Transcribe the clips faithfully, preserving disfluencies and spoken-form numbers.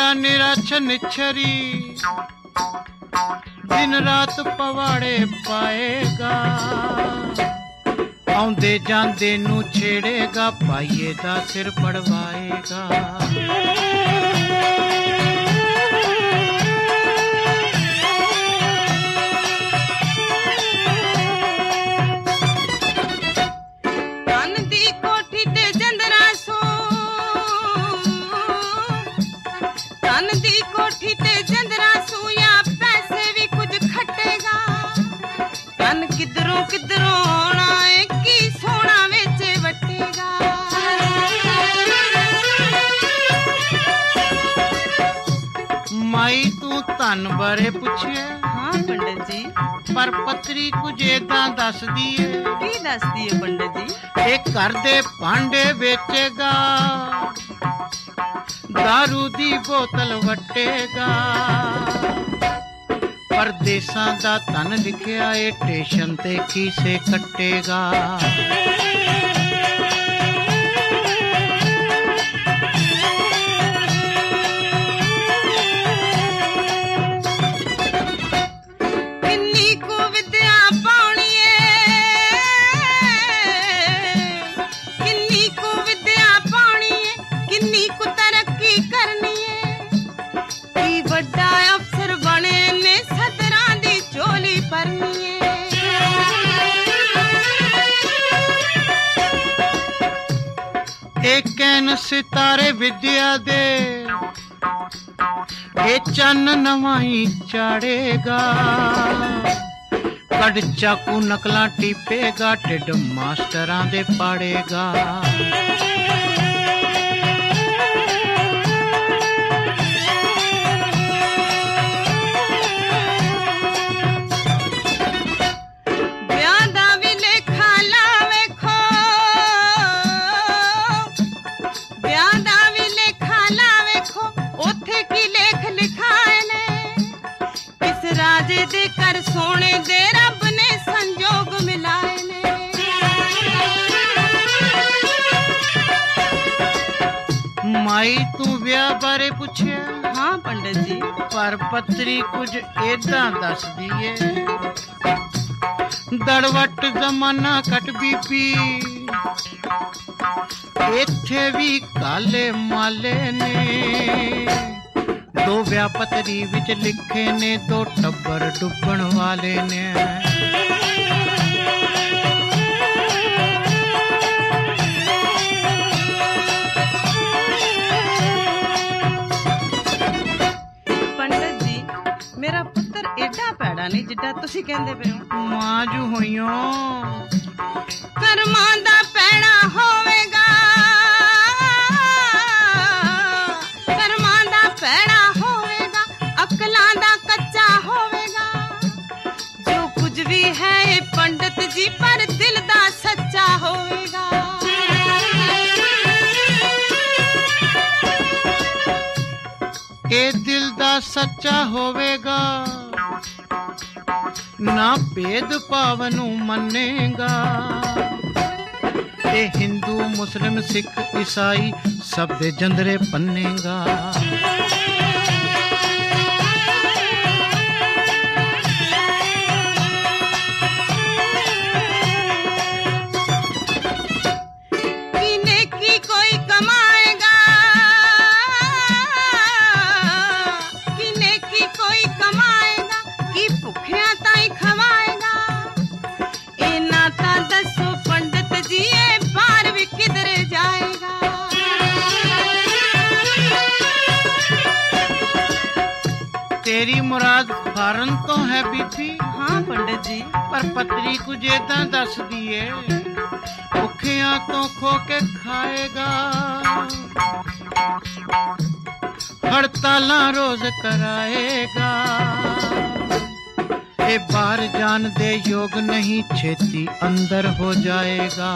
ਨਿਰਛ ਨਿਛਰੀ ਦਿਨ ਰਾਤ ਪਵਾੜੇ ਪਾਏਗਾ ਆਉਂਦੇ ਜਾਂਦੇ ਨੂੰ ਛੇੜੇਗਾ ਭਾਈਏ ਦਾ ਸਿਰ ਪੜਵਾਏਗਾ ਕਿਧਰੋਂ ਕਿਧਰੋਂ ਆਉਣਾ ਏ ਕੀ ਸੋਹਣਾ ਵਿੱਚ ਵੱਟੇਗਾ ਮਾਈ ਤੂੰ ਧਨ ਬਾਰੇ ਪੁੱਛਿਆ ਹਾਂ ਪੰਡਤ ਜੀ ਪਰ ਪੱਤਰੀ ਕੁਝ ਏਦਾਂ ਦੱਸਦੀ ਏ ਕੀ ਦੱਸਦੀ ਏ ਪੰਡਤ ਜੀ ਇਹ ਘਰ ਦੇ ਭਾਂਡੇ ਵੇਚੇਗਾ ਦਾਰੂ ਦੀ ਬੋਤਲ ਵੱਟੇਗਾ ਪਰਦੇਸਾਂ ਦਾ ਧਨ ਲਿਖਿਆ ਏ ਸਟੇਸ਼ਨ ਤੇ ਖੀਸੇ ਕੱਟੇਗਾ ਕਿੰਨੀ ਕੁ ਵਿਦਿਆ ਪਾਉਣੀ ਏ ਕਿੰਨੀ ਕੁ ਵਿਦਿਆ ਪਾਉਣੀ ਏ ਕਿੰਨੀ ਕੁ ਤਰੱਕੀ ਕਰਨੀ ਏ ਕੀ ਵੱਡਾ ਅਫਸਰ ਬਣੇ ਨੇ ਸਦਰਾਂ ਦੀ ਝੋਲੀ ਭਰਨੀ ਏ ਇਹ ਕਹਿਣ ਸਿਤਾਰੇ ਵਿਦਿਆ ਦੇ ਇਹ ਚੰਨ ਨਵਾਂ ਹੀ ਚਾੜੇਗਾ ਕੱਢ ਚਾਕੂ ਨਕਲਾਂ ਟੀਪੇਗਾ ਢਿੱਡ ਮਾਸਟਰਾਂ ਦੇ ਪਾੜੇਗਾ ਰਾਜੇ ਦੇ ਘਰ ਸੋਹਣੇ ਦੇ ਰੱਬ ਨੇ ਸੰਜੋਗ ਮਿਲਾਏ ਨੇ ਮਾਈ ਤੂੰ ਵਿਆਹ ਬਾਰੇ ਪੁੱਛਿਆ ਹਾਂ ਪੰਡਤ ਜੀ ਪਰ ਪੱਤਰੀ ਕੁਝ ਏਦਾਂ ਦੱਸਦੀ ਏ ਦੜਵੱਟ ਜ਼ਮਾਨਾ ਕੱਟ ਬੀਬੀ ਇੱਥੇ ਵੀ ਕਾਲੇ ਮਾਲੇ ਨੇ ਦੋ ਵਿਆਹ ਪੱਤਰੀ ਵਿੱਚ ਲਿਖੇ ਨੇ ਦੋ ਟੱਬਰ ਡੁੱਬਣ ਵਾਲੇ ਨੇ ਪੰਡਤ ਜੀ ਮੇਰਾ ਪੁੱਤਰ ਏਡਾ ਭੈੜਾ ਨਹੀਂ ਜਿੱਡਾ ਤੁਸੀਂ ਕਹਿੰਦੇ ਪਏ ਹੋ ਮਾਂ ਜੂ ਹੋਈਓ ਕਰਮਾਂ ਦਾ ਭੈੜਾ ਹੋਵੇਗਾ ਕਰਮਾਂ ਦਾ ਭੈੜਾ ਅਕਲਾਂ ਦਾ ਕੱਚਾ ਹੋਵੇਗਾ ਜੋ ਕੁਝ ਵੀ ਹੈ ਇਹ ਪੰਡਤ ਜੀ ਪਰ ਦਿਲ ਦਾ ਸੱਚਾ ਹੋਵੇਗਾ ਇਹ ਦਿਲ ਦਾ ਸੱਚਾ ਹੋਵੇਗਾ ਨਾ ਭੇਦ ਭਾਵ ਨੂੰ ਮੰਨੇਗਾ ਇਹ ਹਿੰਦੂ ਮੁਸਲਿਮ ਸਿੱਖ ਈਸਾਈ ਸਭ ਦੇ ਜੰਦਰੇ ਪੰਨੇਗਾ तेरी मुराद फारन तो है बीबी हाँ पंडित जी पर पतरी कुछ ਏਦਾਂ ਦੱਸਦੀ ਏ ਭੁੱਖਿਆਂ ਤੋਂ ਖੋ ਕੇ ਖਾਏਗਾ ਹੜਤਾਲਾਂ ਰੋਜ਼ ਕਰਾਏਗਾ ਇਹ ਬਾਹਰ ਜਾਣ ਦੇ ਯੋਗ ਨਹੀਂ ਛੇਤੀ ਅੰਦਰ ਹੋ ਜਾਏਗਾ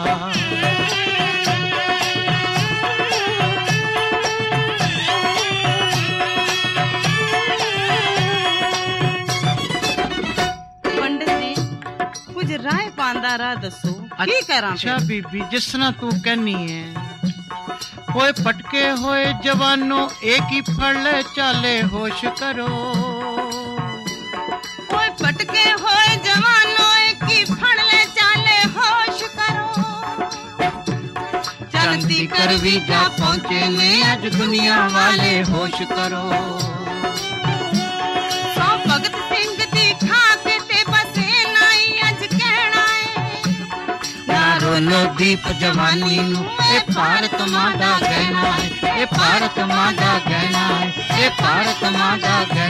राय पांदा राह दसो की करा अच्छा बीबी जिस तरह तू कहनी है ओए पटके होए जवानों एक ही फड़ चाले होश करो। ओए पटके होए जवानों एक ही फड़ ले चाले होश करो। चलती करवी जा पहुंचे ने आज दुनिया वाले होश करो। सौ भगत सिंह दी खाके ते बसे नाई अज कहना है। रोलो दीप जवानी नू ए भारत मां दा गहना है, ए भारत मां दा गहना है, ए भारत मां दा गहना।